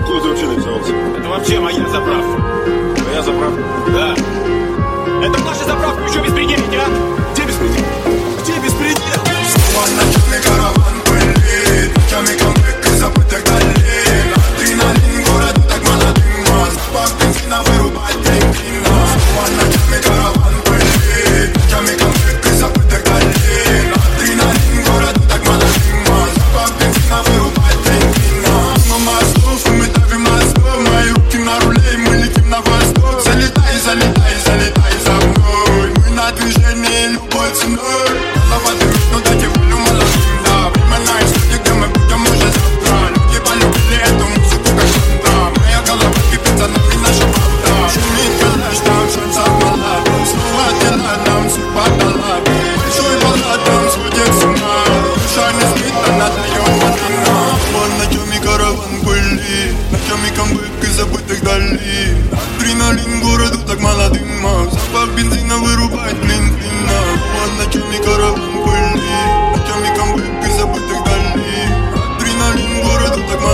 Откуда ты вообще нарисовался? Это вообще моя заправка. Твоя заправка? Да. Это наша заправка, вы что беспределите, а? Где беспредел? Где беспредел? Снова ночной караван пылит, ночами камбэк и забытых долин. Адреналин городу так молодым, запах бензина вырубает день-дня. Снова ночной караван пылит, ночами камбэк и забытых долин. Адреналин городу так молодым, запах бензина вырубает день-дня. Мимо мостов, и мы давим мостов, мои руки на руле, и мы летим на восток. Залетай, залетай, залетай за мной, мы на движении любой ценой. Голова дымит, но дайте волю молодым, да. Время на исходе, где мы будем уже завтра. Люди полюбили эту музыку как шантра. Моя голова кипит, за нами наша правда. Шумит калаш, там шансов мало. Снова дела нам судьба дала. Большой баллад нам сходит с ума. Душа не спит, она дает малина. Вон ночами караван пылит, ночами камбэк из забытых долин. Адреналин городу так молодым, запах бензина вырубает клин-клина. Вон ночами караван пылит, ночами камбэк из забытых долин. Адреналин городу так